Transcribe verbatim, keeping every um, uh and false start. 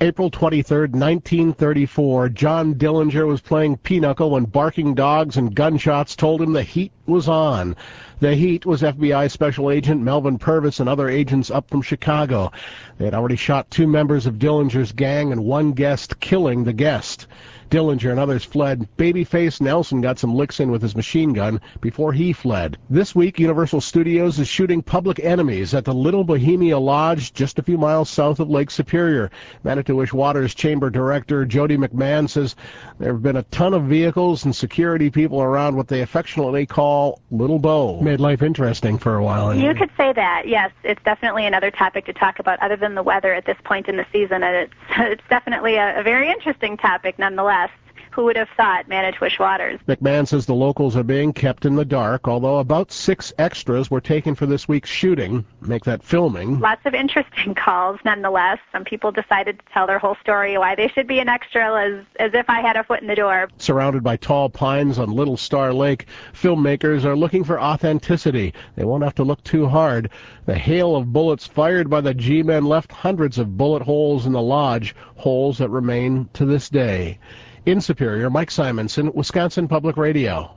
April twenty-third, nineteen thirty-four, John Dillinger was playing pinochle when barking dogs and gunshots told him the heat was on. The heat was F B I Special Agent Melvin Purvis and other agents up from Chicago. They had already shot two members of Dillinger's gang and one guest, killing the guest. Dillinger and others fled. Babyface Nelson got some licks in with his machine gun before he fled. This week, Universal Studios is shooting Public Enemies at the Little Bohemia Lodge just a few miles south of Lake Superior. Manitowish Waters Chamber Director Jody McMahon says there have been a ton of vehicles and security people around what they affectionately call Little Bo. Made life interesting for a while. You could say that, yes. It's definitely another topic to talk about other than the weather at this point in the season, and it's, it's definitely a, a very interesting topic nonetheless. Who would have thought Manitowish Waters? McMahon says the locals are being kept in the dark, although about six extras were taken for this week's shooting. Make that filming. Lots of interesting calls, nonetheless. Some people decided to tell their whole story, why they should be an extra, as, as if I had a foot in the door. Surrounded by tall pines on Little Star Lake, filmmakers are looking for authenticity. They won't have to look too hard. The hail of bullets fired by the G-men left hundreds of bullet holes in the lodge, holes that remain to this day. In Superior, Mike Simonson, Wisconsin Public Radio.